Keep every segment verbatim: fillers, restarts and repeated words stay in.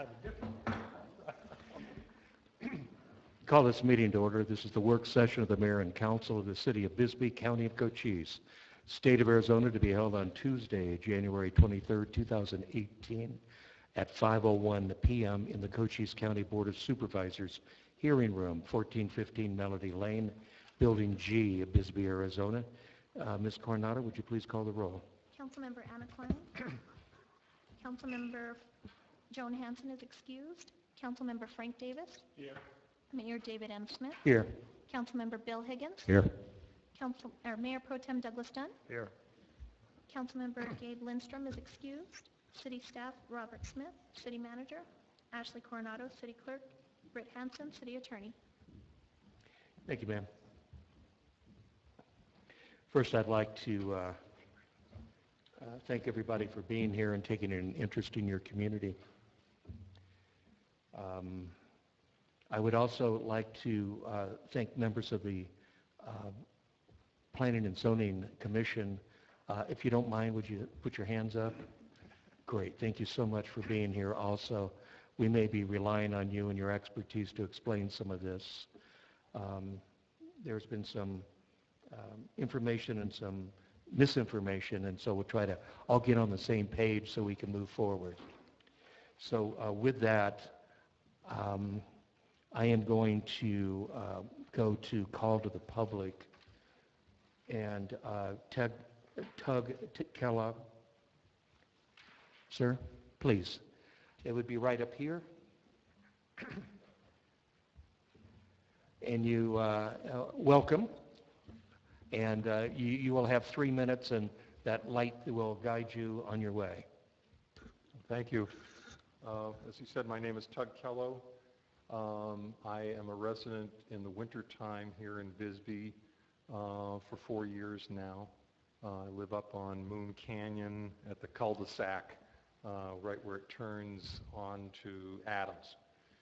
kind of different. Call this meeting to order. This is the work session of the Mayor and Council of the City of Bisbee, County of Cochise, State of Arizona, to be held on Tuesday, January twenty-third, two thousand eighteen, at five oh one p m in the Cochise County Board of Supervisors Hearing Room, fourteen fifteen Melody Lane, Building G, Bisbee, Arizona. Uh, Miz Coronado, would you please call the roll? Councilmember Anna Corning. Councilmember Joan Hanson is excused. Councilmember Frank Davis. Here. Mayor David M. Smith. Here. Councilmember Bill Higgins. Here. Council, or Mayor Pro Tem Douglas Dunn. Here. Councilmember Gabe Lindstrom is excused. City staff Robert Smith. City Manager Ashley Coronado. City Clerk Britt Hanson. City Attorney. Thank you, ma'am. First, I'd like to uh, uh, thank everybody for being here and taking an interest in your community. Um, I would also like to uh, thank members of the uh, Planning and Zoning Commission. Uh, if you don't mind, would you put your hands up? Great. Thank you so much for being here also. We may be relying on you and your expertise to explain some of this. Um, there's been some um, information and some misinformation, and so we'll try to all get on the same page so we can move forward. So uh, with that, um, I am going to uh, go to call to the public, and uh, Tug, Tug Kellogg, sir, please. It would be right up here. And you, uh, uh, welcome. And uh, you, you will have three minutes, and that light will guide you on your way. Thank you. Uh, as you said, my name is Tug Kello. Um, I am a resident in the wintertime here in Bisbee uh, for four years now. Uh, I live up on Moon Canyon at the cul-de-sac, uh, right where it turns onto Adams.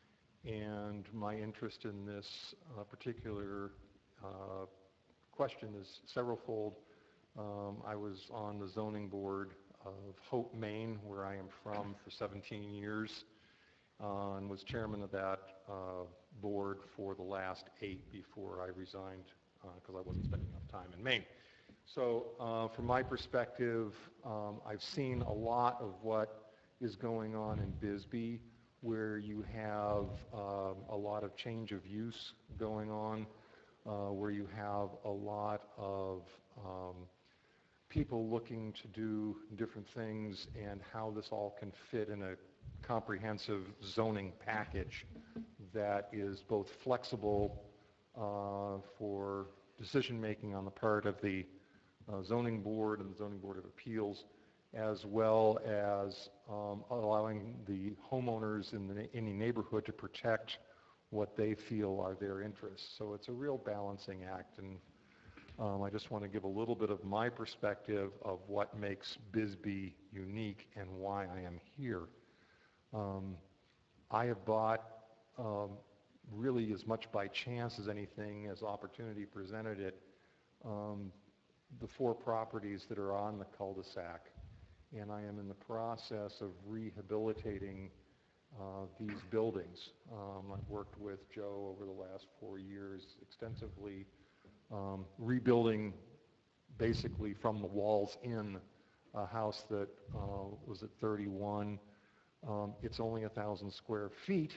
And my interest in this uh, particular uh, question is severalfold. Um, I was on the zoning board of Hope, Maine, where I am from, for seventeen years, uh, and was chairman of that uh, board for the last eight before I resigned because uh, I wasn't spending enough time in Maine. So uh, from my perspective, um, I've seen a lot of what is going on in Bisbee, where you have uh, a lot of change of use going on, uh, where you have a lot of um, people looking to do different things, and how this all can fit in a comprehensive zoning package that is both flexible uh, for decision making on the part of the uh, zoning board and the zoning board of appeals, as well as um, allowing the homeowners in the, any neighborhood to protect what they feel are their interests. So it's a real balancing act, and um, I just want to give a little bit of my perspective of what makes Bisbee unique and why I am here. Um, I have bought um, really as much by chance as anything, as opportunity presented it, um, the four properties that are on the cul-de-sac. And I am in the process of rehabilitating uh, these buildings. Um, I've worked with Joe over the last four years extensively, um, rebuilding basically from the walls in a house that uh, was at thirty-one. Um, it's only a thousand square feet,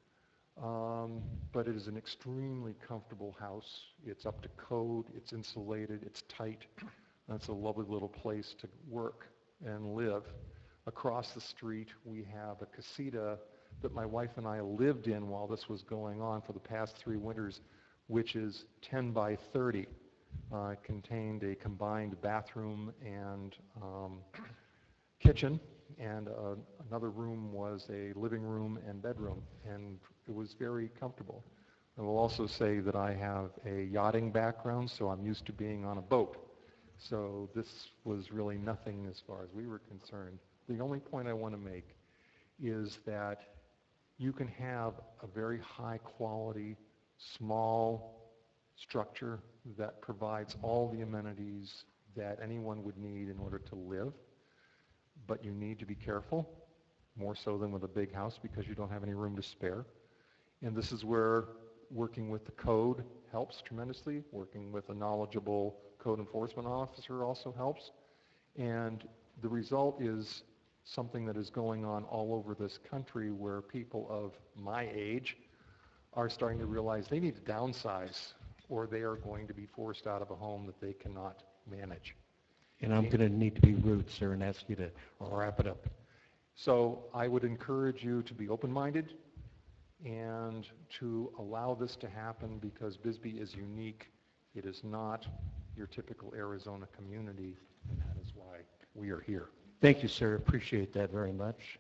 um, but it is an extremely comfortable house. It's up to code, it's insulated, it's tight. That's a lovely little place to work and live. Across the street, we have a casita that my wife and I lived in while this was going on for the past three winters, which is ten by thirty. Uh, it contained a combined bathroom and um, kitchen, and uh, another room was a living room and bedroom, and it was very comfortable. I will also say that I have a yachting background, so I'm used to being on a boat. So this was really nothing as far as we were concerned. The only point I want to make is that you can have a very high quality, small structure that provides all the amenities that anyone would need in order to live, but you need to be careful more so than with a big house because you don't have any room to spare. And this is where working with the code helps tremendously. Working with a knowledgeable code enforcement officer also helps. And the result is something that is going on all over this country where people of my age are starting to realize they need to downsize or they are going to be forced out of a home that they cannot manage. And I'm going to need to be rude, sir, and ask you to wrap it up. So I would encourage you to be open-minded and to allow this to happen because Bisbee is unique. It is not your typical Arizona community, and that is why we are here. Thank you, sir. Appreciate that very much.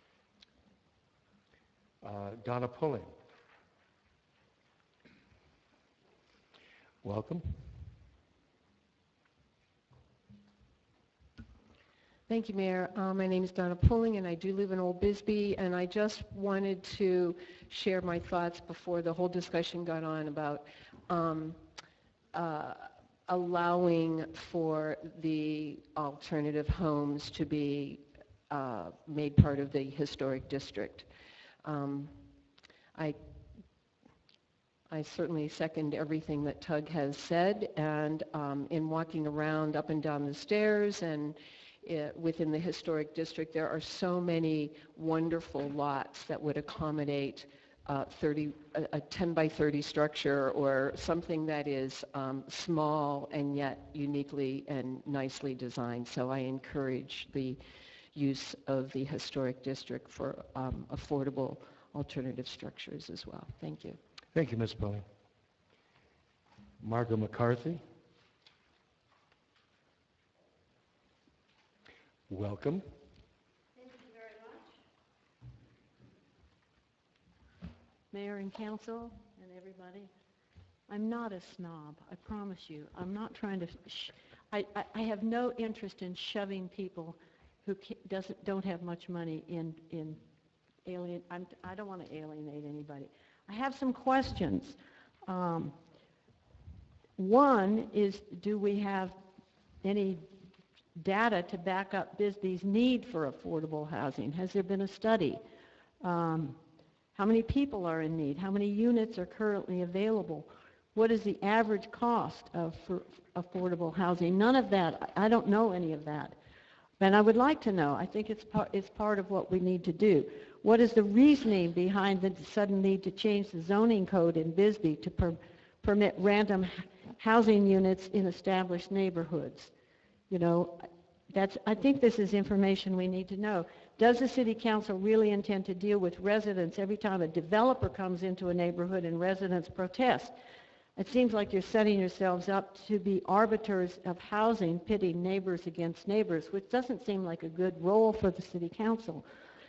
Uh, Donna Pulling. Welcome. Thank you, Mayor. Uh, my name is Donna Pulling, and I do live in Old Bisbee, and I just wanted to share my thoughts before the whole discussion got on about um, uh, allowing for the alternative homes to be uh, made part of the historic district. Um, I I certainly second everything that Tug has said, and um, in walking around up and down the stairs and It, within the historic district, there are so many wonderful lots that would accommodate uh, thirty, a, a ten by thirty structure or something that is um, small and yet uniquely and nicely designed. So I encourage the use of the historic district for um, affordable alternative structures as well. Thank you. Thank you, Miz Pulling. Margo McCarthy. Welcome. Thank you very much. Mayor and council and everybody, I'm not a snob, I promise you. I'm not trying to, sh- I, I, I have no interest in shoving people who ca- doesn't, don't have much money in, in alien, I'm, I don't want to alienate anybody. I have some questions. Um, one is, do we have any data to back up Bisbee's need for affordable housing? Has there been a study? Um, how many people are in need? How many units are currently available? What is the average cost of for affordable housing? None of that. I don't know any of that. And I would like to know. I think it's part, it's part of what we need to do. What is the reasoning behind the sudden need to change the zoning code in Bisbee to per, permit random housing units in established neighborhoods? You know, that's, I think this is information we need to know. Does the City Council really intend to deal with residents every time a developer comes into a neighborhood and residents protest? It seems like you're setting yourselves up to be arbiters of housing, pitting neighbors against neighbors, which doesn't seem like a good role for the City Council.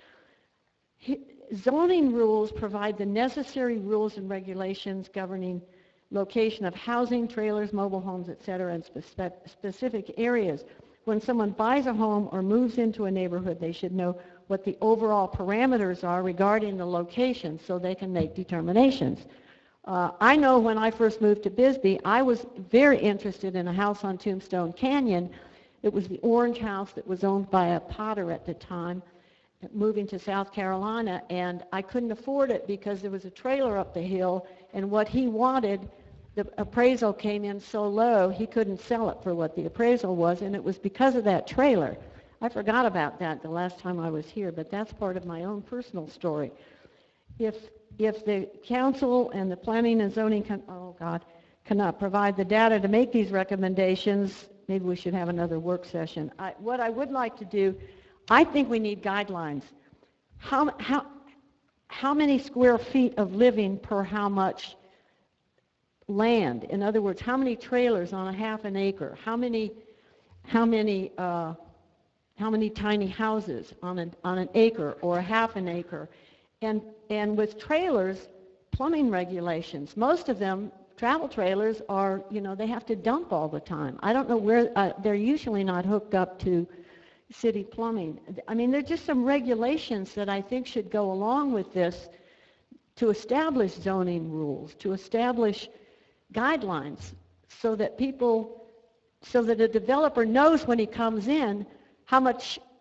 Zoning rules provide the necessary rules and regulations governing location of housing, trailers, mobile homes, et cetera, in spe- specific areas. When someone buys a home or moves into a neighborhood, they should know what the overall parameters are regarding the location so they can make determinations. Uh, I know when I first moved to Bisbee, I was very interested in a house on Tombstone Canyon. It was the Orange House that was owned by a potter at the time, moving to South Carolina, and I couldn't afford it because there was a trailer up the hill, and what he wanted, the appraisal came in so low he couldn't sell it for what the appraisal was, and it was because of that trailer. I forgot about that the last time I was here, but that's part of my own personal story. If if the council and the planning and zoning can, oh God, cannot provide the data to make these recommendations, maybe we should have another work session. I, what I would like to do, I think we need guidelines. How how how many square feet of living per how much land? In other words, how many trailers on a half an acre? How many how many uh, how many tiny houses on an on an acre or a half an acre? And and with trailers, plumbing regulations. Most of them, travel trailers, are, you know, they have to dump all the time. I don't know where uh, they're usually not hooked up to city plumbing. I mean, there are just some regulations that I think should go along with this to establish zoning rules, to establish guidelines so that people, so that a developer knows when he comes in how much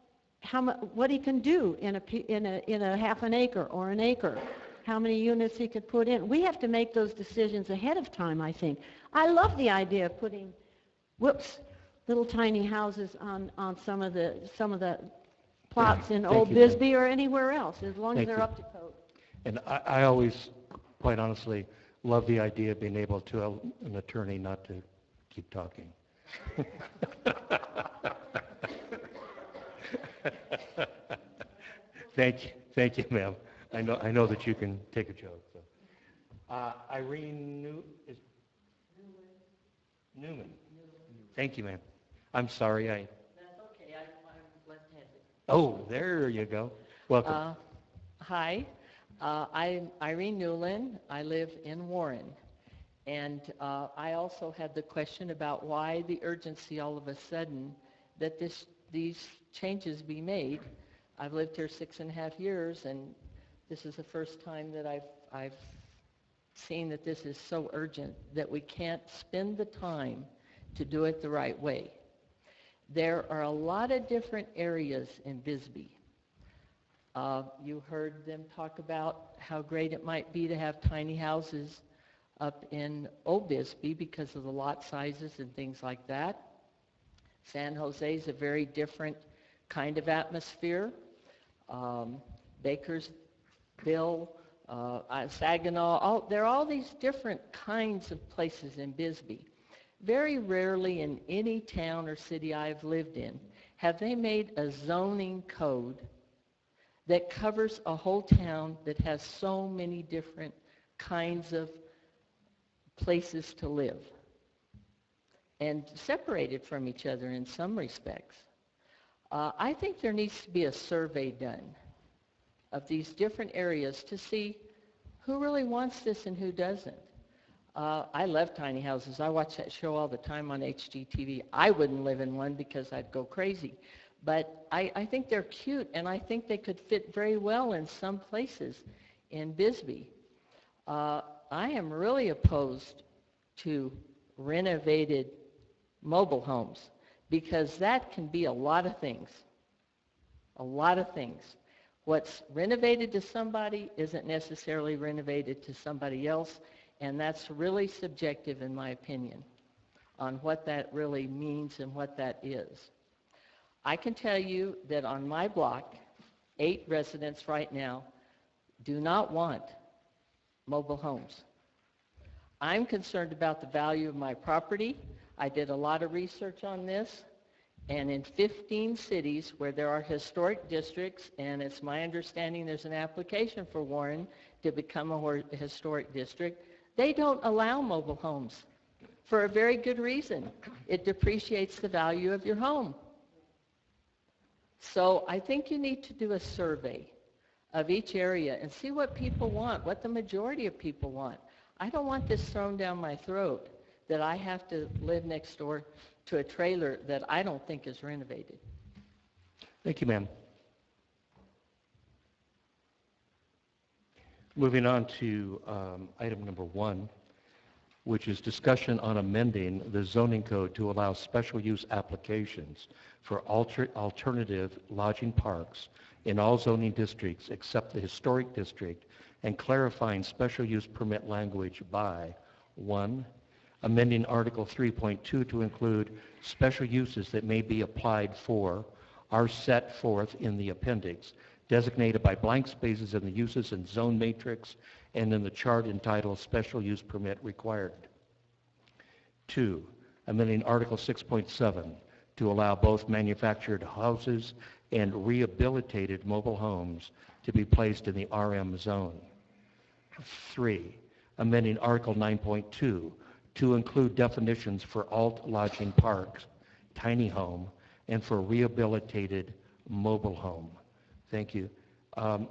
how mu, what he can do in a, pe- in a, in a half an acre or an acre, how many units he could put in. We have to make those decisions ahead of time, I think. I love the idea of putting, whoops, little tiny houses on, on some of the, some of the plots in Thank Old you, ma'am. Bisbee or anywhere else, as long as Thank they're you. up to code. And I, I always, quite honestly, love the idea of being able to tell an attorney not to keep talking. Thank you, thank you, ma'am. I know, I know that you can take a joke. So. Uh, Irene New, is, Newman. Thank you, ma'am. I'm sorry, I. That's okay. I, I'm left-handed. Oh, there you go. Welcome. Uh, hi, uh, I'm Irene Newland. I live in Warren. And uh, I also had the question about why the urgency all of a sudden that this, these changes be made. I've lived here six and a half years, and this is the first time that I've, I've seen that this is so urgent that we can't spend the time to do it the right way. There are a lot of different areas in Bisbee. Uh, you heard them talk about how great it might be to have tiny houses up in Old Bisbee because of the lot sizes and things like that. San Jose is a very different kind of atmosphere. Um, Bakersville, uh, uh, Saginaw, all, there are all these different kinds of places in Bisbee. Very rarely in any town or city I've lived in have they made a zoning code that covers a whole town that has so many different kinds of places to live and separated from each other in some respects. Uh, I think there needs to be a survey done of these different areas to see who really wants this and who doesn't. Uh, I love tiny houses. I watch that show all the time on H G T V. I wouldn't live in one because I'd go crazy. But I, I think they're cute, and I think they could fit very well in some places in Bisbee. Uh, I am really opposed to renovated mobile homes because that can be a lot of things, a lot of things. What's renovated to somebody isn't necessarily renovated to somebody else, and that's really subjective in my opinion on what that really means and what that is. I can tell you that on my block, eight residents right now do not want mobile homes. I'm concerned about the value of my property. I did a lot of research on this, and in fifteen cities where there are historic districts, and it's my understanding there's an application for Warren to become a historic district, they don't allow mobile homes for a very good reason. It depreciates the value of your home. So I think you need to do a survey of each area and see what people want, what the majority of people want. I don't want this thrown down my throat that I have to live next door to a trailer that I don't think is renovated. Thank you, ma'am. Moving on to um, item number one, which is discussion on amending the zoning code to allow special use applications for alter alternative lodging parks in all zoning districts except the historic district, and clarifying special use permit language by, one, amending Article three point two to include special uses that may be applied for are set forth in the appendix, designated by blank spaces in the uses and zone matrix and in the chart entitled Special Use Permit Required. Two, amending Article six point seven to allow both manufactured houses and rehabilitated mobile homes to be placed in the R M zone. Three, amending Article nine point two to include definitions for alt lodging parks, tiny home, and for rehabilitated mobile home. Thank you. Um,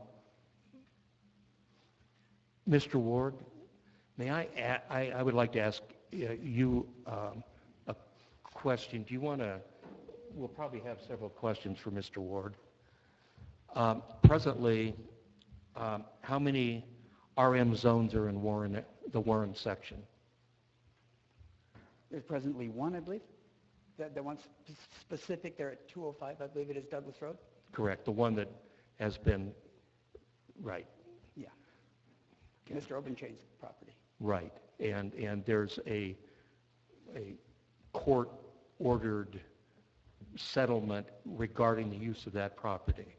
Mister Ward, may I, a- I, I would like to ask uh, you um, a question. Do you want to, we'll probably have several questions for Mister Ward. Um, presently, um, how many R M zones are in Warren, the Warren section? There's presently one, I believe. The, the one sp- specific there at two oh five, I believe it is Douglas Road? Correct, the one that has been, right, Yeah. Mister Obenchain's property. right. And, and there's a, a court-ordered settlement regarding the use of that property.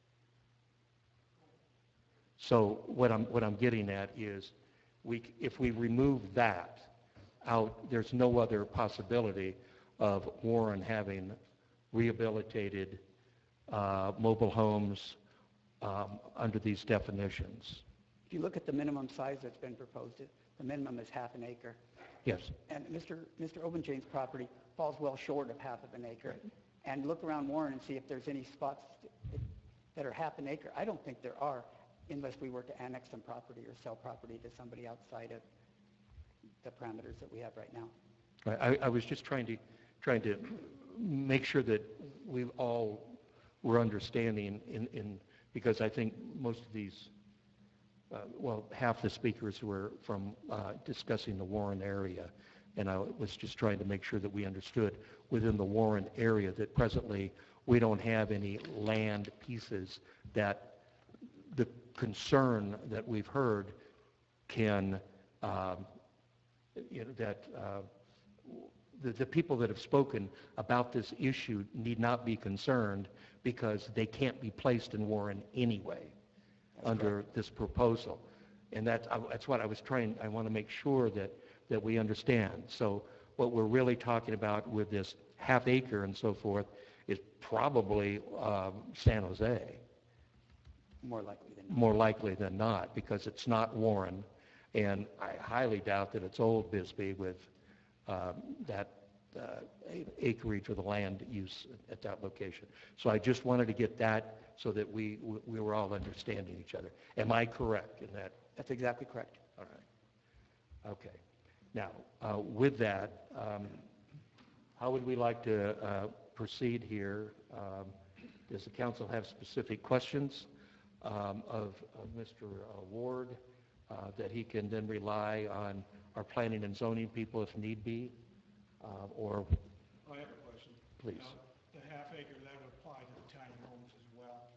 So what I'm, what I'm getting at is, we, c- if we remove that out, there's no other possibility of Warren having rehabilitated uh, mobile homes um, under these definitions. If you look at the minimum size that's been proposed, it- the minimum is half an acre. Yes, And Mister Mister Obenchain's property falls well short of half of an acre. And look around Warren and see if there's any spots that- that are half an acre. I don't think there are, unless we were to annex some property or sell property to somebody outside of the parameters that we have right now. I, I was just trying to, trying to make sure that we all were understanding in, in, because I think most of these, uh, well, half the speakers were from uh, discussing the Warren area, and I was just trying to make sure that we understood within the Warren area that presently we don't have any land pieces that the concern that we've heard can, um, you know, that uh, the, the people that have spoken about this issue need not be concerned because they can't be placed in Warren anyway under this proposal. And that's, I- that's what I was trying, I want to make sure that, that we understand. So what we're really talking about with this half acre and so forth is probably um, San Jose, More likely than not. more likely than not, because it's not Warren. And I highly doubt that it's Old Bisbee with um, that uh, a- acreage or the land use at that location. So I just wanted to get that so that we, we were all understanding each other. Am I correct in that? That's exactly correct. All right. Okay. Now, uh, with that, um, how would we like to uh, proceed here? Um, Does the council have specific questions um, of of Mister Ward uh, that he can then rely on our planning and zoning people if need be? Uh, Or, I have a question. please. Now, the half acre, that would apply to the tiny homes as well?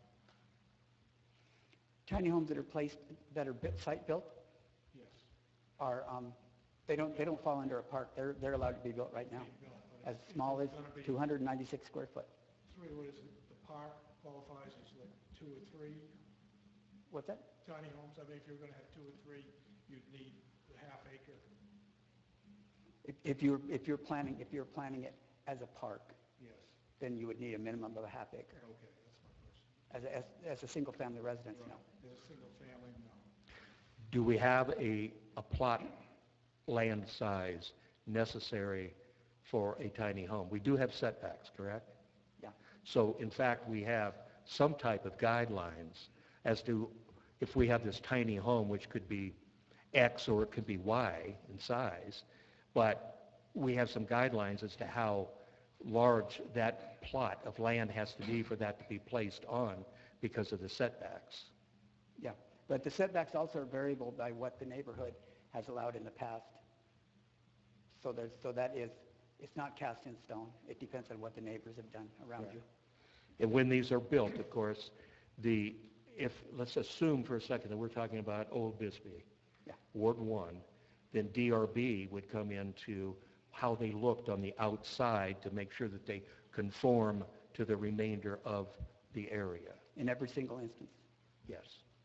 Tiny homes that are placed, that are bit- site-built Yes. are, um, they don't, they don't fall under a park. They're, they're allowed to be built right now, as small as two hundred ninety-six square foot. Three, what is it, the park qualifies as like two or three What's that? tiny homes? I mean, if you're gonna have two or three, you'd need the half acre. If, if you're, if you're planning, if you're planning it as a park, Yes. then you would need a minimum of a half acre. Okay, that's my question. As a, as, as a single-family residence, no. Right. As a single family, no. Do we have a, a plot land size necessary for a tiny home? We do have setbacks, correct? Yeah. So in fact, we have some type of guidelines as to if we have this tiny home, which could be X or it could be Y in size, but we have some guidelines as to how large that plot of land has to be for that to be placed on because of the setbacks. Yeah, but the setbacks also are variable by what the neighborhood has allowed in the past. So there's, so that is, it's not cast in stone. It depends on what the neighbors have done around Right. you. And when these are built, of course, the, if, let's assume for a second that we're talking about Old Bisbee, Yeah. Ward one, then D R B would come into how they looked on the outside to make sure that they conform to the remainder of the area. In every single instance. Yes.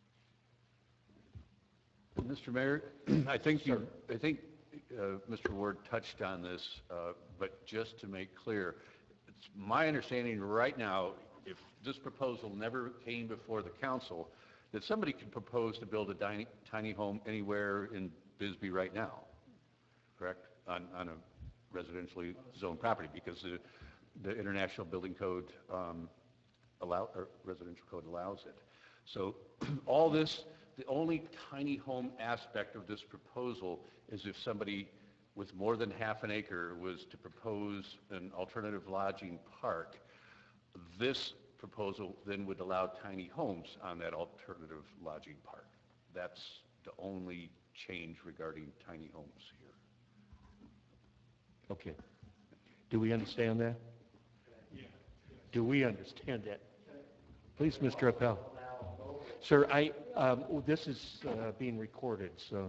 Mister Mayor, I think you, I think uh, Mister Ward touched on this, uh, but just to make clear, it's my understanding right now, if this proposal never came before the council, that somebody could propose to build a tiny, tiny home anywhere in Bisbee right now, correct? On, on a residentially zoned property, because the, the International Building Code um, allow, or residential code allows it. So all this, the only tiny home aspect of this proposal is if somebody with more than half an acre was to propose an alternative lodging park. This proposal then would allow tiny homes on that alternative lodging park. That's the only change regarding tiny homes here. Okay. Do we understand that? Do we understand that? Please, Mister Appel. Sir, I, um, this is uh, being recorded, so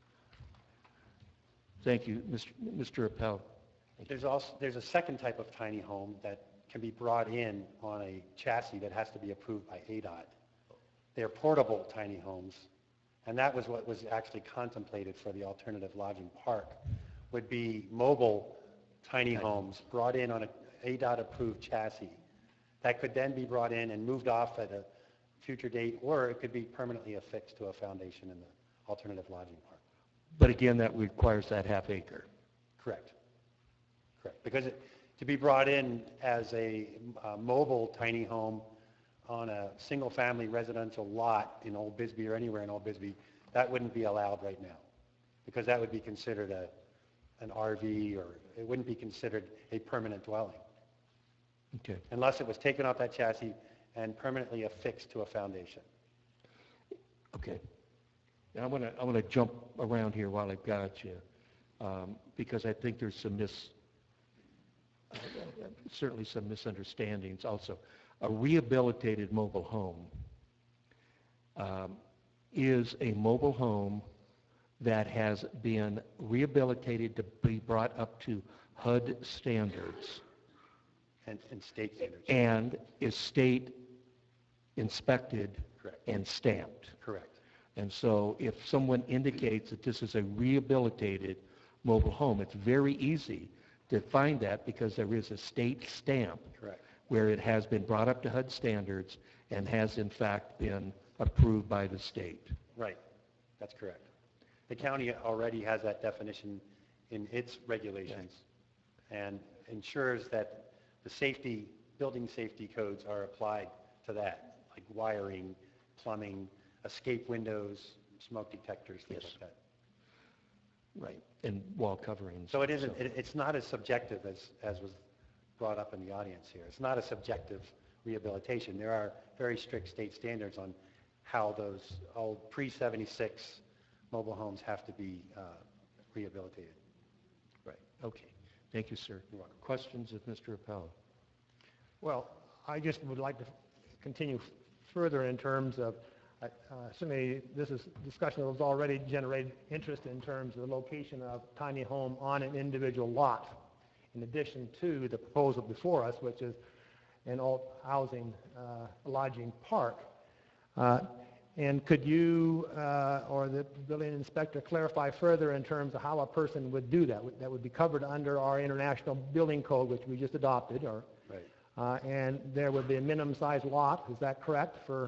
thank you, Mister Mister Appel. There's also, there's a second type of tiny home that can be brought in on a chassis that has to be approved by A D O T. They're portable tiny homes, and that was what was actually contemplated for the alternative lodging park, would be mobile tiny homes brought in on a A D O T-approved chassis that could then be brought in and moved off at a future date, or it could be permanently affixed to a foundation in the alternative lodging park. But again, that requires that half acre. Correct. Correct. Because it, to be brought in as a uh, mobile tiny home on a single-family residential lot in Old Bisbee or anywhere in Old Bisbee, that wouldn't be allowed right now, because that would be considered a, an R V, or it wouldn't be considered a permanent dwelling. Okay. Unless it was taken off that chassis and permanently affixed to a foundation. Okay. Now I want to I want to jump around here while I've got you, um, because I think there's some mis uh, certainly some misunderstandings also. A rehabilitated mobile home um, is a mobile home that has been rehabilitated to be brought up to H U D standards And, and state standards. and is state inspected Correct. and stamped. Correct. And so if someone indicates that this is a rehabilitated mobile home, it's very easy to find that because there is a state stamp Correct. where it has been brought up to H U D standards and has in fact been approved by the state. Right. That's correct. The county already has that definition in its regulations and ensures that the safety, building safety codes are applied to that, like wiring, plumbing, escape windows, smoke detectors, things Yes. like that. Right. And wall coverings. So it isn't, it, it's not as subjective as, as was brought up in the audience here. It's not a subjective rehabilitation. There are very strict state standards on how those old pre seventy-six mobile homes have to be uh, rehabilitated. Right. Okay. Thank you, sir. You're welcome. Questions of Mister Appel? Well, I just would like to continue further in terms of, uh, certainly this is discussion that was already generated interest in terms of the location of tiny home on an individual lot, in addition to the proposal before us, which is an alt housing uh, lodging park. Uh, and could you uh, or the building inspector clarify further in terms of how a person would do that? That would be covered under our international building code, which we just adopted, or Right. uh, and there would be a minimum size lot, is that correct, for,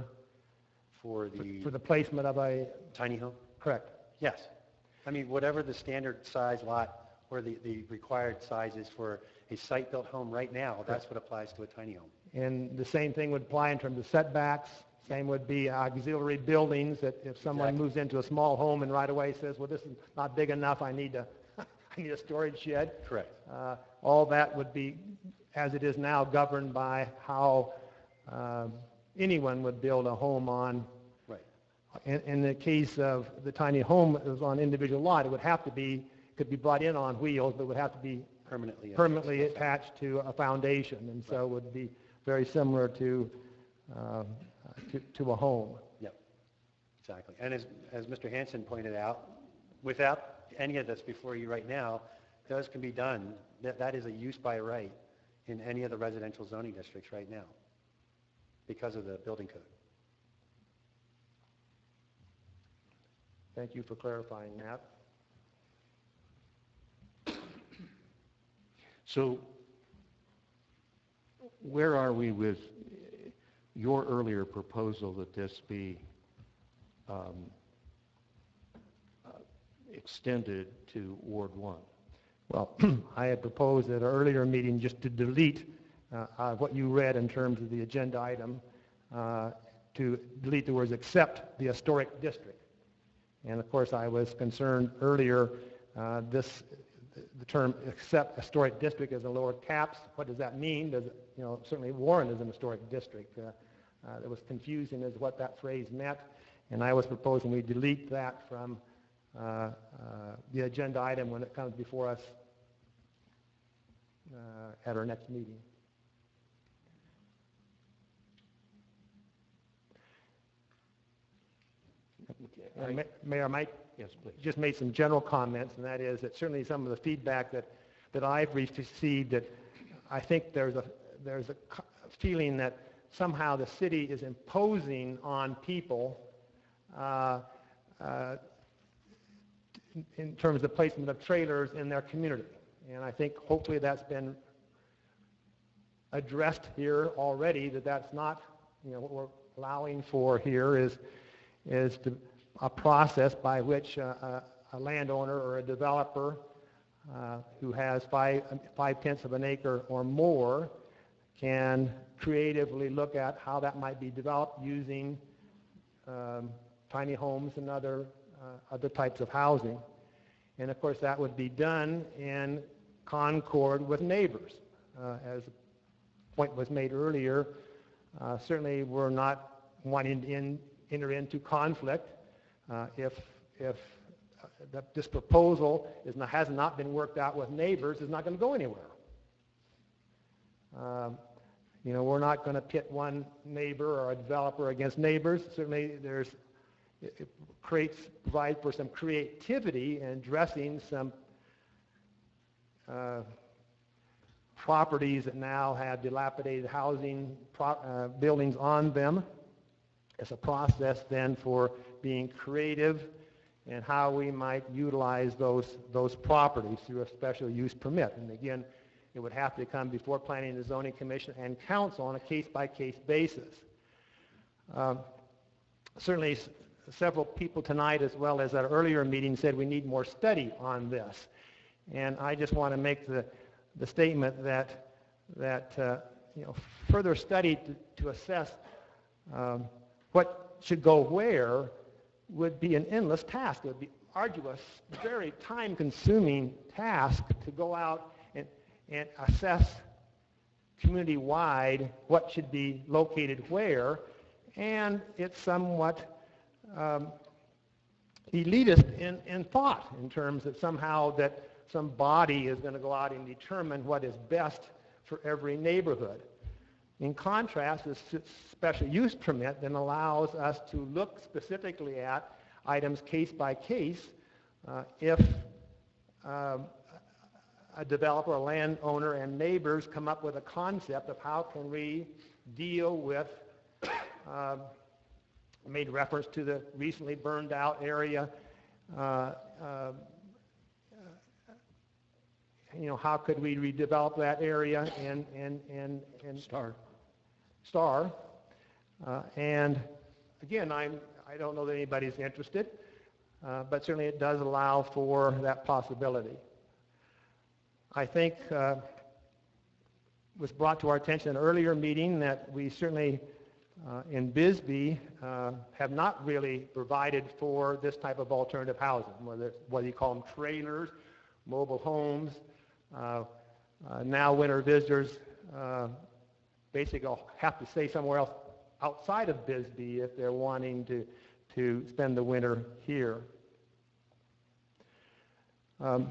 For for, the for the placement of a, tiny home? correct? Yes. I mean, whatever the standard size lot or the, the required size is for a site-built home right now, that's what applies to a tiny home. And the same thing would apply in terms of setbacks, same would be auxiliary buildings, that if someone Exactly. moves into a small home and right away says, well, this is not big enough, I need to, I need a storage shed. Correct. Uh, all that would be, as it is now, governed by how uh, anyone would build a home on. Right. In, in the case of the tiny home that was on individual lot, it would have to be, could be brought in on wheels, but would have to be Permanently. permanently attached to a foundation, and so it would be very similar to, um, to, to a home. Yep. Exactly. And as, as Mister Hanson pointed out, without any of this before you right now, those can be done. That, that is a use by right in any of the residential zoning districts right now because of the building code. Thank you for clarifying that. So where are we with your earlier proposal that this be um, uh, extended to Ward one? Well, I had proposed at an earlier meeting just to delete uh, uh, what you read in terms of the agenda item, uh, to delete the words "except the historic district." And of course, I was concerned earlier, uh, this, the term "except historic district" is in lower caps. What does that mean? Does it, you know, certainly Warren is an historic district. Uh, uh, it was confusing as what that phrase meant, and I was proposing we delete that from uh, uh, the agenda item when it comes before us uh, at our next meeting. And Ma- Mayor, I might Yes, please. just made some general comments, and that is that certainly some of the feedback that, that I've received, that I think there's a, there's a co- feeling that somehow the city is imposing on people uh, uh, in, in terms of the placement of trailers in their community. And I think hopefully that's been addressed here already, that that's not, you know, what we're allowing for here is, is to, a process by which uh, a, a landowner or a developer uh, who has five, five tenths of an acre or more can creatively look at how that might be developed using um, tiny homes and other, uh, other types of housing. And of course that would be done in concord with neighbors. Uh, as a point was made earlier, uh, certainly we're not wanting to in, enter into conflict. Uh, if if uh, the, this proposal is not, has not been worked out with neighbors, it's not going to go anywhere. Um, you know, we're not going to pit one neighbor or a developer against neighbors. Certainly, there's it, it creates provides for some creativity in addressing some uh, properties that now have dilapidated housing pro, uh, buildings on them. It's a process then for being creative and how we might utilize those, those properties through a special use permit. And again, it would have to come before Planning and Zoning Commission and Council on a case-by-case basis. Um, certainly, s- several people tonight, as well as at our earlier meeting, said we need more study on this. And I just want to make the, the statement that, that uh, you know, further study to, to assess um, what should go where would be an endless task. It would be arduous, very time-consuming task to go out and, and assess community-wide what should be located where, and it's somewhat um, elitist in, in thought in terms of somehow that some body is going to go out and determine what is best for every neighborhood. In contrast, this special use permit then allows us to look specifically at items case by case. Uh, if um, a developer, a landowner, and neighbors come up with a concept of how can we deal with, um, made reference to the recently burned out area, uh, uh, you know, how could we redevelop that area and, and, and, and Star. Star. Uh, and again, I'm, I don't know that anybody's interested, uh, but certainly it does allow for that possibility. I think uh, was brought to our attention in an earlier meeting that we certainly uh, in Bisbee uh, have not really provided for this type of alternative housing, whether, whether you call them trailers, mobile homes. Uh, uh, now winter visitors uh, basically have to stay somewhere else outside of Bisbee if they're wanting to, to spend the winter here. Um,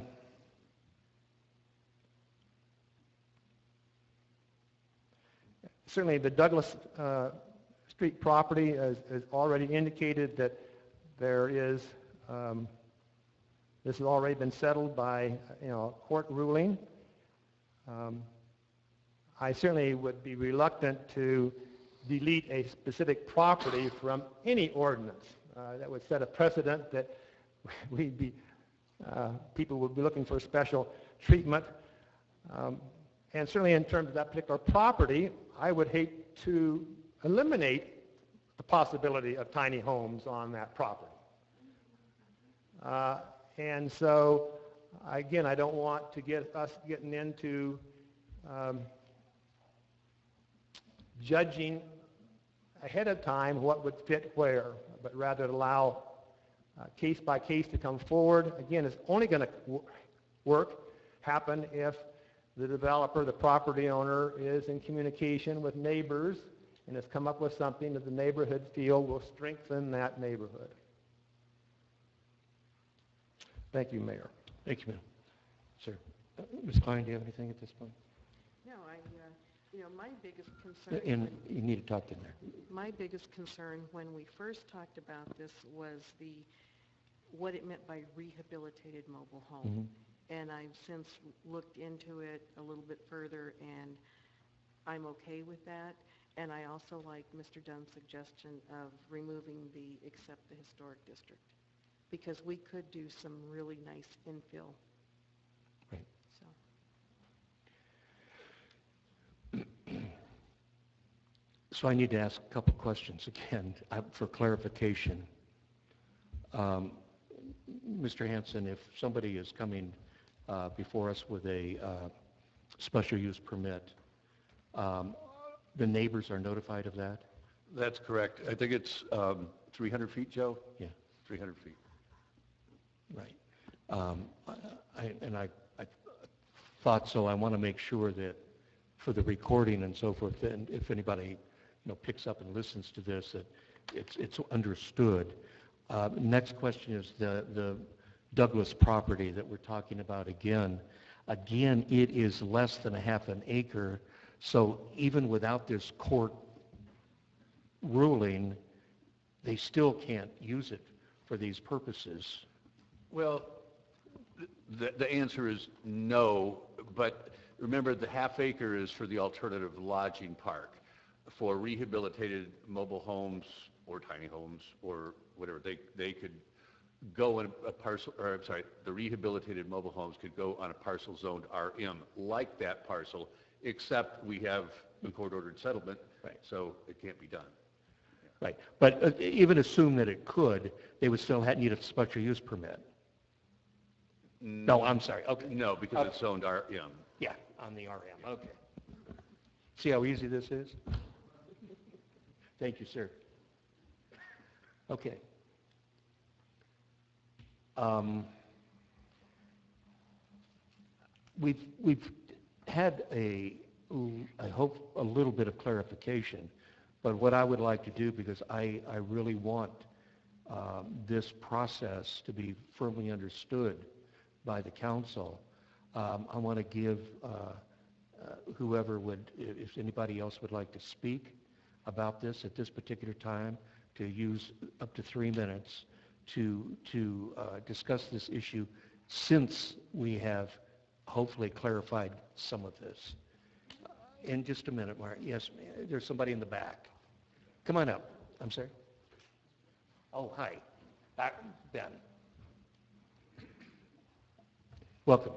certainly the Douglas uh, Street property has, has already indicated that there is, um, this has already been settled by, you know, a court ruling. Um, I certainly would be reluctant to delete a specific property from any ordinance. Uh, that would set a precedent that we'd be, uh, people would be looking for special treatment. Um, and certainly in terms of that particular property, I would hate to eliminate the possibility of tiny homes on that property. Uh, and so, again, I don't want to get us getting into um, judging ahead of time what would fit where, but rather allow uh, case by case to come forward. Again, it's only going to w- work, happen if the developer, the property owner, is in communication with neighbors and has come up with something that the neighborhood feel will strengthen that neighborhood. Thank you, Mayor. Thank you, ma'am. Sir. Uh, Miz Klein, do you have anything at this point? No, I, uh, you know, my biggest concern, And you need to talk in there. my biggest concern when we first talked about this was the, what it meant by rehabilitated mobile home. Mhm. And I've since looked into it a little bit further, and I'm okay with that. And I also like Mister Dunn's suggestion of removing the except the historic district, because we could do some really nice infill. Right. So. So I need to ask a couple questions again uh, for clarification. Um, Mister Hanson, if somebody is coming uh, before us with a uh, special use permit, um, the neighbors are notified of that? That's correct. I think it's um, three hundred feet, Joe? Yeah. three hundred feet. Right. Um, I, and I, I thought so. I want to make sure that for the recording and so forth, and if anybody, you know, picks up and listens to this, that it's, it's understood. Uh, next question is the, the Douglas property that we're talking about again. Again, it is less than a half an acre, so even without this court ruling, they still can't use it for these purposes. Well, the, the answer is no, but remember the half acre is for the alternative lodging park. For rehabilitated mobile homes or tiny homes or whatever, they, they could go in a parcel, or I'm sorry, the rehabilitated mobile homes could go on a parcel zoned R M like that parcel, except we have a court-ordered settlement, right. So it can't be done. Right, but uh, even assume that it could, they would still have, need a special use permit. No, I'm sorry, okay. No, because Okay. it's zoned R M. Yeah, on the R M, okay. See how easy this is? Thank you, sir. Okay. Um, we've, we've had a, I hope, a little bit of clarification, but what I would like to do, because I, I really want um, this process to be firmly understood by the council, um, I want to give uh, uh, whoever would, if anybody else would like to speak about this at this particular time, to use up to three minutes to, to uh, discuss this issue, since we have hopefully clarified some of this. Uh, in just a minute, Mark. Yes, there's somebody in the back. Come on up. I'm sorry. Oh, hi. Back, Ben. Welcome.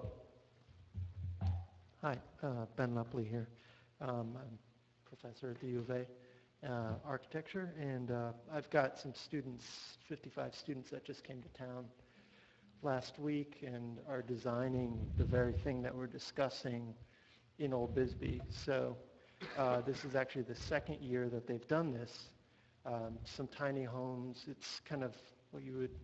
Hi, uh, Ben Lepley here. Um, I'm a professor at the U of A, uh, architecture, and uh, I've got some students, fifty-five students that just came to town last week and are designing the very thing that we're discussing in Old Bisbee. So uh, this is actually the second year that they've done this. Um, some tiny homes. It's kind of what you would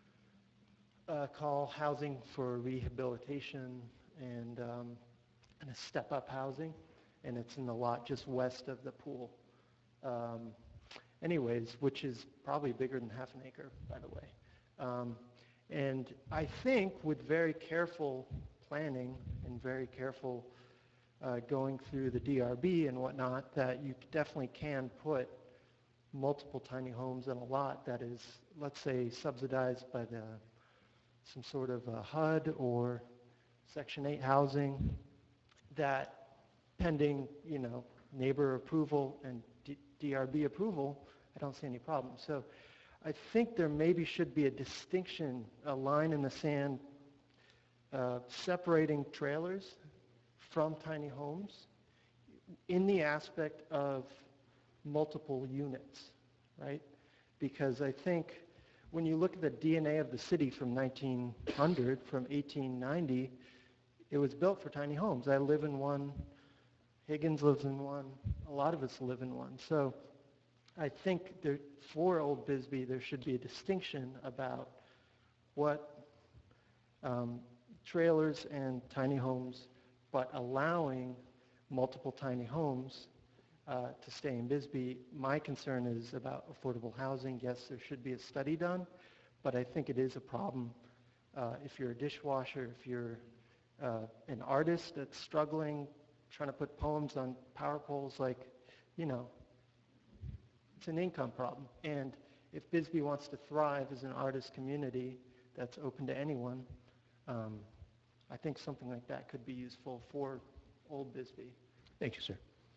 uh, call housing for rehabilitation and, um, and a step-up housing, and it's in the lot just west of the pool. Um, anyways, which is probably bigger than half an acre, by the way. Um, and I think with very careful planning and very careful uh, going through the D R B and whatnot, that you definitely can put multiple tiny homes in a lot that is, let's say, subsidized by the some sort of a H U D or Section eight housing, that pending, you know, neighbor approval and D- DRB approval, I don't see any problem. So I think there maybe should be a distinction, a line in the sand uh, separating trailers from tiny homes in the aspect of multiple units, right? Because I think when you look at the D N A of the city from nineteen hundred, from eighteen ninety, it was built for tiny homes. I live in one, Higgins lives in one, a lot of us live in one. So I think there, for Old Bisbee, there should be a distinction about what um, trailers and tiny homes, but allowing multiple tiny homes uh, to stay in Bisbee. My concern is about affordable housing. Yes, there should be a study done, but I think it is a problem uh, if you're a dishwasher, if you're uh, an artist that's struggling trying to put poems on power poles, like, you know, it's an income problem. And if Bisbee wants to thrive as an artist community that's open to anyone, um, I think something like that could be useful for Old Bisbee. Thank you, sir.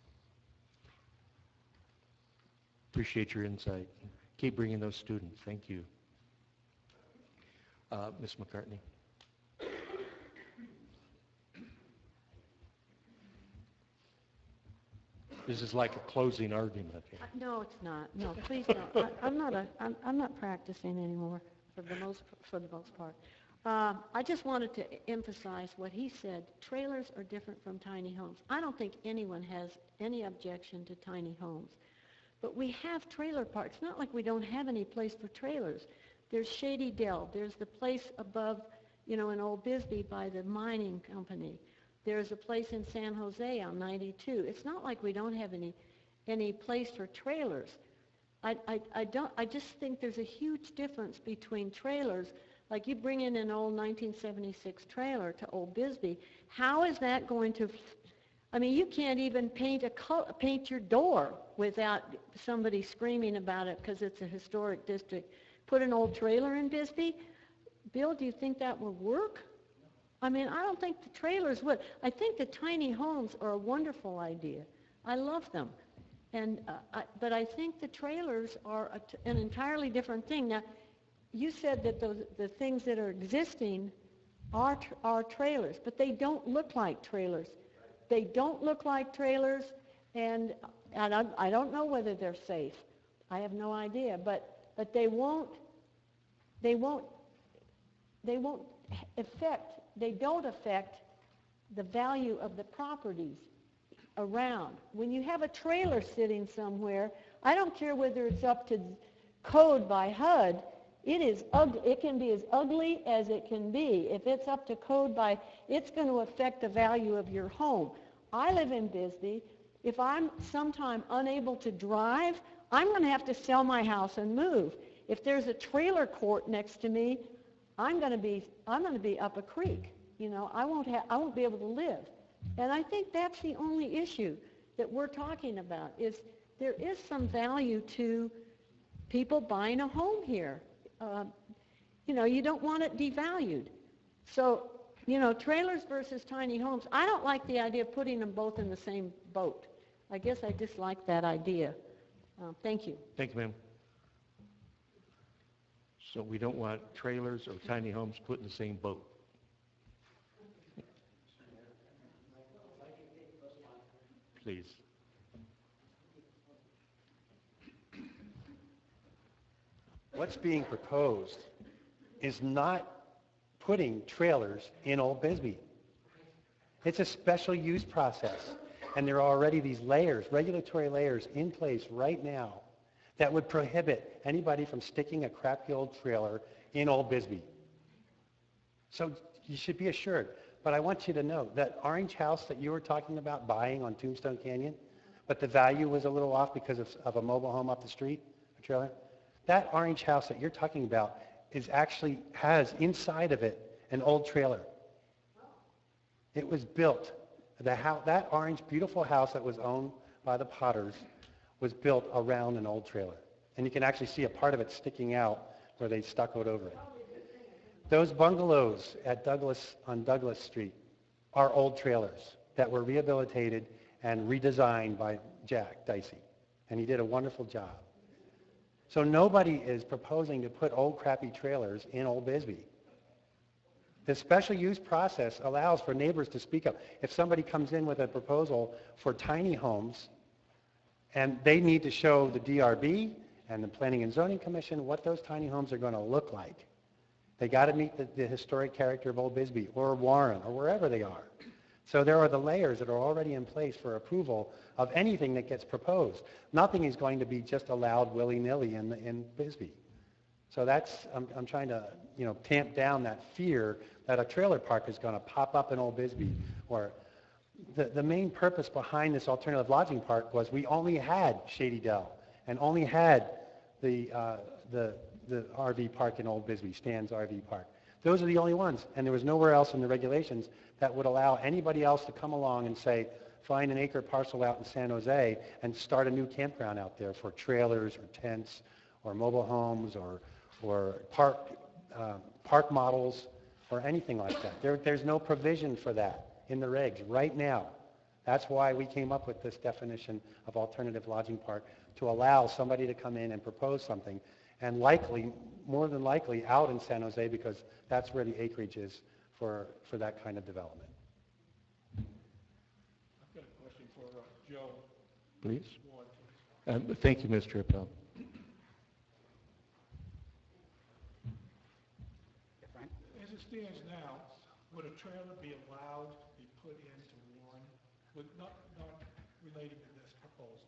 Appreciate your insight. Keep bringing those students. Thank you. Uh, Miz McCartney. This is like a closing argument here. Uh, No, it's not. No, please don't. I, I'm not a, I'm, I'm not practicing anymore for the most, for the most part. Uh, I just wanted to emphasize what he said. Trailers are different from tiny homes. I don't think anyone has any objection to tiny homes. But we have trailer parks. It's not like we don't have any place for trailers. There's Shady Dell. There's the place above, you know, in Old Bisbee by the mining company. There's a place in San Jose on ninety-two. It's not like we don't have any any place for trailers. I, I, I don't. I just think there's a huge difference between trailers. Like you bring in an old nineteen seventy-six trailer to Old Bisbee. How is that going to? I mean, you can't even paint a color, paint your door without somebody screaming about it because it's a historic district. Put an old trailer in Bisbee. Bill, do you think that would work? I mean, I don't think the trailers would. I think the tiny homes are a wonderful idea. I love them. And, uh, I, but I think the trailers are a t- an entirely different thing. Now, you said that those, the things that are existing are, tr- are trailers, but they don't look like trailers. They don't look like trailers, and, and I, I don't know whether they're safe. I have no idea, but, but they won't, they won't, they won't affect they don't affect the value of the properties around. When you have a trailer sitting somewhere, I don't care whether it's up to code by H U D, it is ugly. It can be as ugly as it can be. If it's up to code by, it's going to affect the value of your home. I live in Bisbee. If I'm sometime unable to drive, I'm going to have to sell my house and move. If there's a trailer court next to me, I'm going to be I'm going to be up a creek. You know, I won't have I won't be able to live. And I think that's the only issue that we're talking about is there is some value to people buying a home here. Uh, you know, you don't want it devalued. So, you know, trailers versus tiny homes. I don't like the idea of putting them both in the same boat. I guess I dislike that idea. Uh, thank you. Thank you, ma'am. So we don't want trailers or tiny homes put in the same boat. Please. What's being proposed is not putting trailers in Old Bisbee. It's a special use process, and there are already these layers, regulatory layers in place right now that would prohibit anybody from sticking a crappy old trailer in Old Bisbee. So you should be assured. But I want you to know that orange house that you were talking about buying on Tombstone Canyon, but the value was a little off because of, of a mobile home up the street, a trailer, that orange house that you're talking about is actually has inside of it an old trailer. It was built, the house, that orange beautiful house that was owned by the Potters was built around an old trailer. And you can actually see a part of it sticking out where they stuccoed over it. Those bungalows at Douglas, on Douglas Street are old trailers that were rehabilitated and redesigned by Jack Dicey. And he did a wonderful job. So nobody is proposing to put old crappy trailers in Old Bisbee. The special use process allows for neighbors to speak up. If somebody comes in with a proposal for tiny homes, and they need to show the D R B and the Planning and Zoning Commission what those tiny homes are going to look like. They got to meet the, the historic character of Old Bisbee or Warren or wherever they are. So there are the layers that are already in place for approval of anything that gets proposed. Nothing is going to be just allowed willy-nilly in, in Bisbee. So that's, I'm, I'm trying to, you know, tamp down that fear that a trailer park is going to pop up in Old Bisbee. Or the, the main purpose behind this alternative lodging park was we only had Shady Dell and only had the, uh, the, the R V park in Old Bisbee, Stan's R V park. Those are the only ones, and there was nowhere else in the regulations that would allow anybody else to come along and say, find an acre parcel out in San Jose and start a new campground out there for trailers or tents or mobile homes or, or park, uh, park models or anything like that. There, there's no provision for that in the regs right now. That's why we came up with this definition of alternative lodging park, to allow somebody to come in and propose something, and likely, more than likely, out in San Jose, because that's where the acreage is for, for that kind of development. I've got a question for uh, Joe. Please. Um, thank you, Mister Appel. As it stands now, would a trailer be allowed to be put into one, with not, not related to this proposal?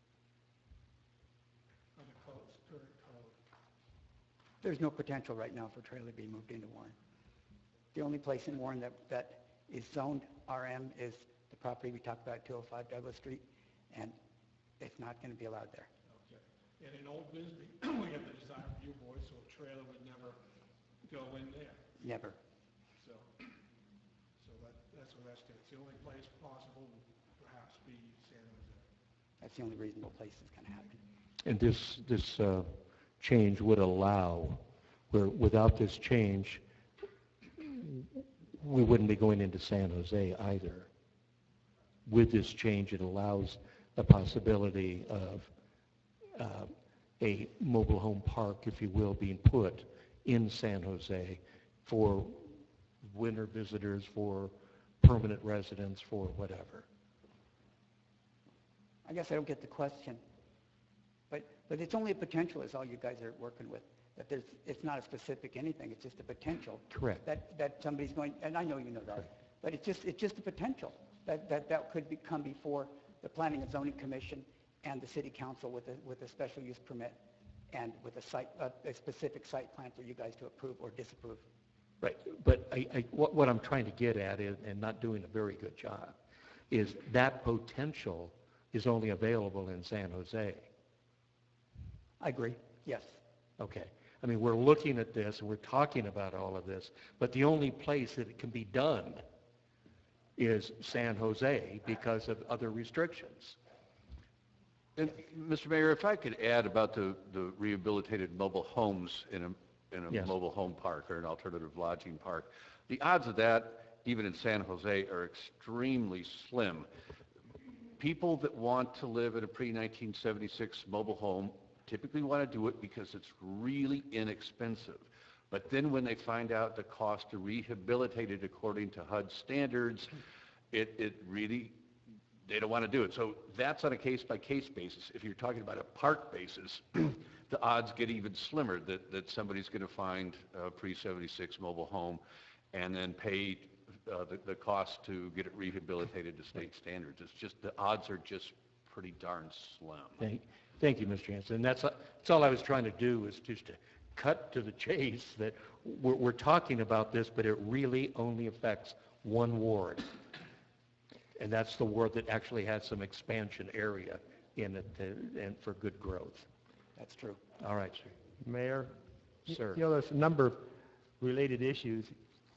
On the code, current code. There's no potential right now for trailer being moved into Warren. The only place in Warren that, that is zoned R M is the property we talked about, two oh five Douglas Street, and it's not going to be allowed there. Okay. And in Old Bisbee, we have the design review board, so a trailer would never go in there. Never. So, so that, that's what that's, it's the only place possible would perhaps be San Jose. That's the only reasonable place it's going to happen. And this, this uh, change would allow, where without this change, we wouldn't be going into San Jose either. With this change, it allows the possibility of uh, a mobile home park, if you will, being put in San Jose for winter visitors, for permanent residents, for whatever. I guess I don't get the question. But, but it's only a potential is all you guys are working with. That there's, it's not a specific anything, it's just a potential. Correct. That, that somebody's going, and I know you know that, Correct. but it's just, it's just a potential that, that, that could be, come before the Planning and Zoning Commission and the City Council with a, with a special use permit and with a site, a, a specific site plan for you guys to approve or disapprove. Right, but I, I, what, what I'm trying to get at is, and not doing a very good job, is that potential is only available in San Jose. I agree, yes. Okay. I mean, we're looking at this and we're talking about all of this, but the only place that it can be done is San Jose because of other restrictions. And, Mister Mayor, if I could add about the, the rehabilitated mobile homes in a in a Yes. mobile home park or an alternative lodging park, the odds of that, even in San Jose, are extremely slim. People that want to live in a pre nineteen seventy-six mobile home typically want to do it because it's really inexpensive. But then when they find out the cost to rehabilitate it according to H U D standards, it, it really, they don't want to do it. So that's on a case-by-case basis. If you're talking about a park basis, the odds get even slimmer that, that somebody's going to find a pre seventy-six mobile home and then pay uh, the, the cost to get it rehabilitated to state standards. It's just, the odds are just pretty darn slim. Thank, thank you, Mister Hanson. And that's, that's all I was trying to do, is just to cut to the chase that we're, we're talking about this, but it really only affects one ward. And that's the ward that actually has some expansion area in it to, and for good growth. That's true. All right, sir. Mayor? Sir. You know, there's a number of related issues.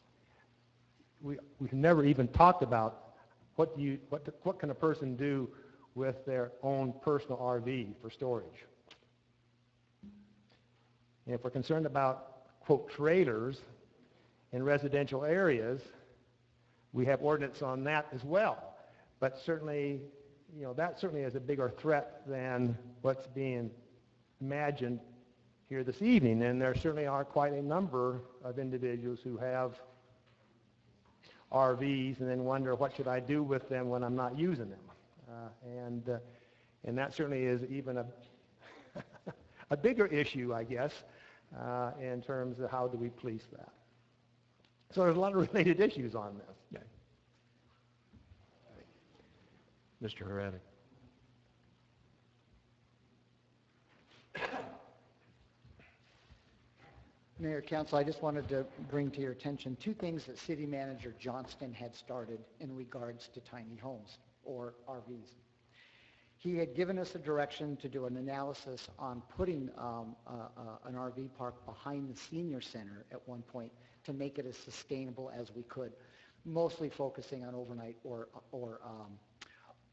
We, we've never even talked about what do you, what, the, what can a person do with their own personal R V for storage. And if we're concerned about, quote, trailers in residential areas, we have ordinance on that as well. But certainly, you know, that certainly is a bigger threat than what's being imagined here this evening. And there certainly are quite a number of individuals who have R Vs and then wonder, what should I do with them when I'm not using them? Uh, and, uh, and that certainly is even a, a bigger issue, I guess, uh, in terms of how do we police that. So there's a lot of related issues on this. Yeah. Mister Horadek. Mayor, Council, I just wanted to bring to your attention two things that City Manager Johnston had started in regards to tiny homes or R Vs. He had given us a direction to do an analysis on putting um, uh, uh, an R V park behind the senior center at one point to make it as sustainable as we could, mostly focusing on overnight or, or um,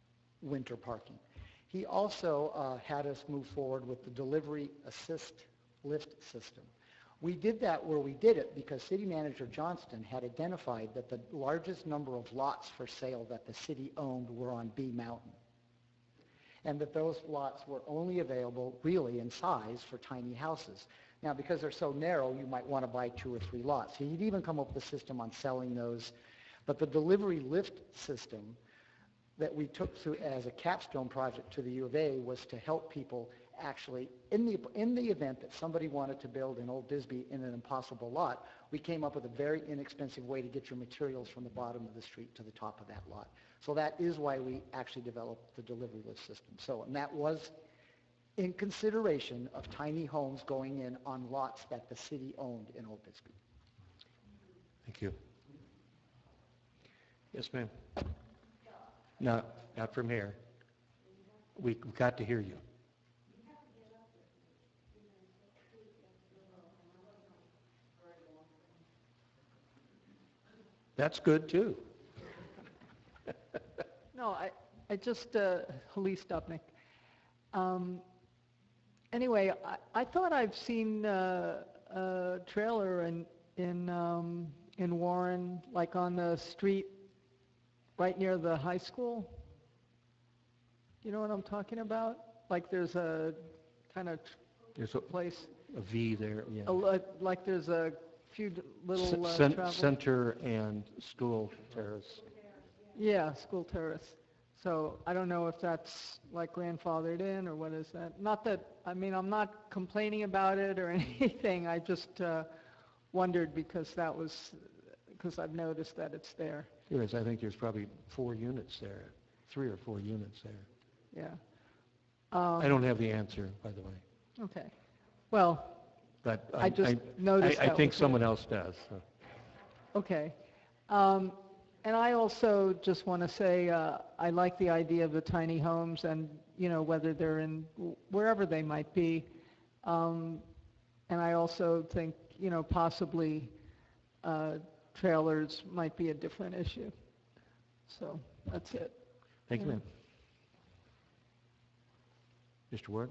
winter parking. He also uh, had us move forward with the delivery assist lift system. We did that where we did it because City Manager Johnston had identified that the largest number of lots for sale that the city owned were on Bee Mountain, and that those lots were only available really in size for tiny houses. Now, because they're so narrow, you might want to buy two or three lots. He'd even come up with a system on selling those. But the delivery lift system that we took through as a capstone project to the U of A was to help people actually, in the, in the event that somebody wanted to build in Old Bisbee in an impossible lot, we came up with a very inexpensive way to get your materials from the bottom of the street to the top of that lot. So that is why we actually developed the delivery lift system. So, and that was in consideration of tiny homes going in on lots that the city owned in Old Bisbee. Thank you. Yes, ma'am. No, not from here. We, we've got to hear you. That's good, too. No, I, I just, uh, Hallie Stupnik. Um, anyway, I, I thought I've seen uh, a trailer in, in, um, in Warren, like on the street right near the high school. You know what I'm talking about? Like there's a kind of There's a, place, a V there, yeah. a, li- like there's a few d- little uh, Cen- travel. Center and School Terrace. Yeah, school terrace. So I don't know if that's like grandfathered in or what is that? Not that, I mean, I'm not complaining about it or anything. I just uh, wondered because that was, because I've noticed that it's there. There is, I think there's probably four units there, three or four units there. Yeah. Um, I don't have the answer, by the way, Okay. Well, but I just noticed I, I that think was someone there. else does. So. Okay. Um, and I also just want to say uh, I like the idea of the tiny homes and, you know, whether they're in wherever they might be. Um, and I also think, you know, possibly uh, trailers might be a different issue. So that's it. Thank you, Yeah. ma'am. Mister Ward?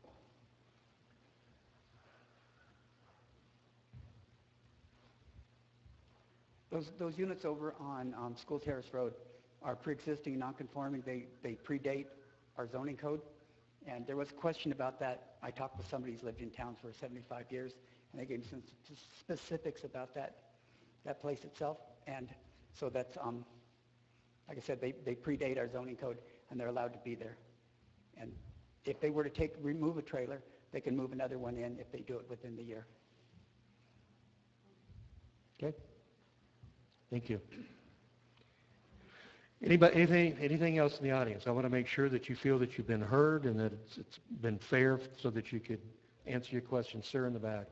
Those, those units over on um, School Terrace Road are pre-existing, non-conforming. They, they predate our zoning code. And there was a question about that. I talked with somebody who's lived in town for seventy-five years, and they gave me some s- specifics about that, that place itself. And so that's, um, like I said, they, they predate our zoning code, and they're allowed to be there. And if they were to take, remove a trailer, they can move another one in if they do it within the year. Okay. Thank you. Anybody, anything, anything else in the audience? I want to make sure that you feel that you've been heard and that it's, it's been fair so that you could answer your questions. Sir, in the back.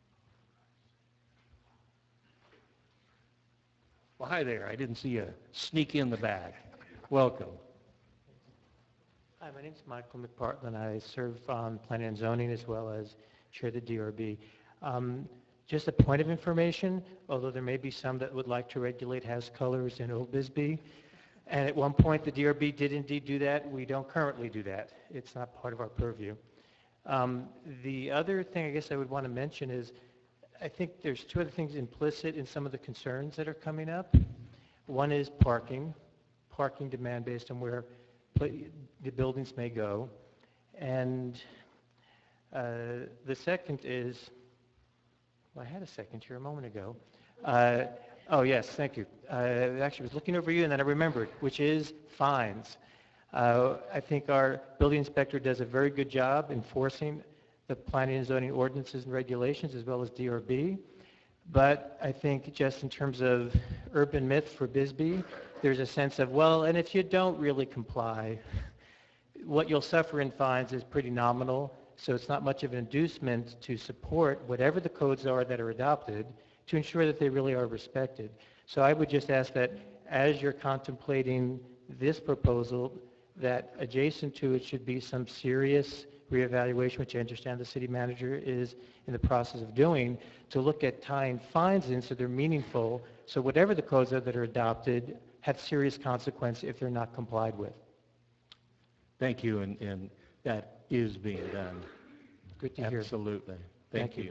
Well, hi there. I didn't see you sneak in the back. Welcome. Hi, my name is Michael McPartland. I serve on planning and zoning as well as chair the D R B. Um, just a point of information, although there may be some that would like to regulate house colors in Old Bisbee, and at one point the D R B did indeed do that. We don't currently do that. It's not part of our purview. Um, the other thing I guess I would want to mention is I think there's two other things implicit in some of the concerns that are coming up. One is parking, parking demand based on where the buildings may go. And uh, the second is, well, I had a second here a moment ago. Uh, oh, yes, thank you. I actually was looking over you and then I remembered, which is fines. Uh, I think our building inspector does a very good job enforcing the planning and zoning ordinances and regulations as well as D R B. But I think just in terms of urban myth for Bisbee, there's a sense of, well, and if you don't really comply, what you'll suffer in fines is pretty nominal, so it's not much of an inducement to support whatever the codes are that are adopted to ensure that they really are respected. So I would just ask that as you're contemplating this proposal, that adjacent to it should be some serious reevaluation, which I understand the city manager is in the process of doing, to look at tying fines in so they're meaningful, so whatever the codes are that are adopted have serious consequence if they're not complied with. Thank you, and, and that is being done. Good to hear. Absolutely. Thank, Thank you. you.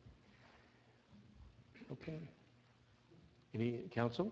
Okay. Any council?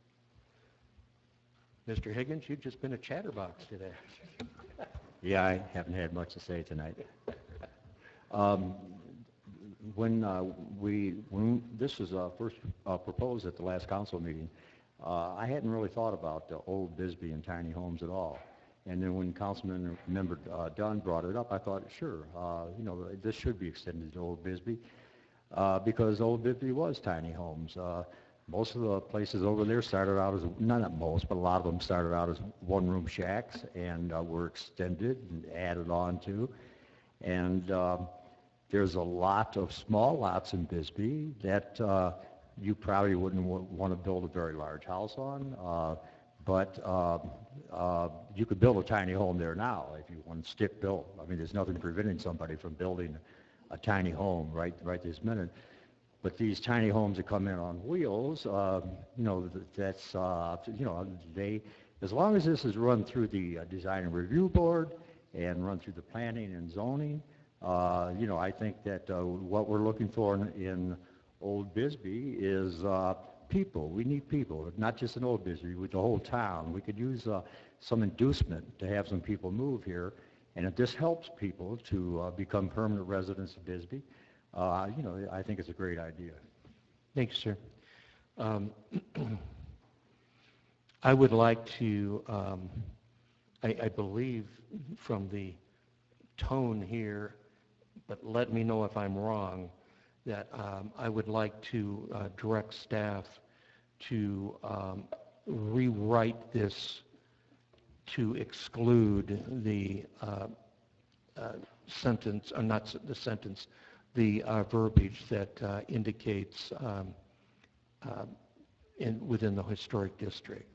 Mister Higgins, you've just been a chatterbox today. Yeah, I haven't had much to say tonight. Um, when uh, we, when this was uh, first uh, proposed at the last council meeting, uh, I hadn't really thought about the old Bisbee and tiny homes at all. And then when Councilman Member uh, Dunn brought it up, I thought, sure, uh, you know, this should be extended to Old Bisbee uh, because Old Bisbee was tiny homes. Uh, most of the places over there started out as, not most, but a lot of them started out as one-room shacks and uh, were extended and added on to. And uh, there's a lot of small lots in Bisbee that uh, you probably wouldn't w- want to build a very large house on. Uh, But uh, uh, you could build a tiny home there now if you want stick built. I mean, there's nothing preventing somebody from building a tiny home right right this minute. But these tiny homes that come in on wheels, uh, you know, that's uh, you know, they as long as this is run through the uh, design and review board and run through the planning and zoning, uh, you know, I think that uh, what we're looking for in, in Old Bisbee is. Uh, People, we need people, not just in Old Bisbee, with the whole town. We could use uh, some inducement to have some people move here, and if this helps people to uh, become permanent residents of Bisbee, uh, you know, I think it's a great idea. Thanks, sir. Um, I would like to, um, I, I believe from the tone here, but let me know if I'm wrong, that um, I would like to uh, direct staff to um, rewrite this to exclude the uh, uh, sentence, or not s- the sentence, the uh, verbiage that uh, indicates um, uh, in, within the historic district.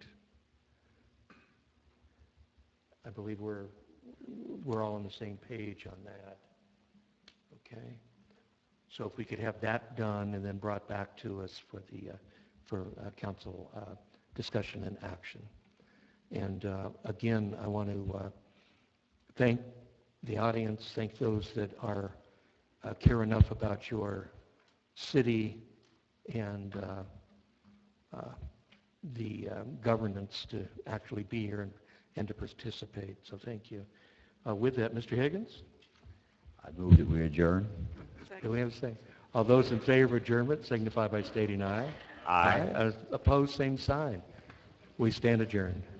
I believe we're we're all on the same page on that. Okay. So if we could have that done and then brought back to us for the uh, for uh, council uh, discussion and action. And uh, again, I want to uh, thank the audience, thank those that are uh, care enough about your city and uh, uh, the uh, governance to actually be here and, and to participate. So thank you. Uh, with that, Mister Higgins? I move that we adjourn. Do we have a second? All those in favor of adjournment signify by stating aye. Aye. Uh, Opposed, same sign. We stand adjourned.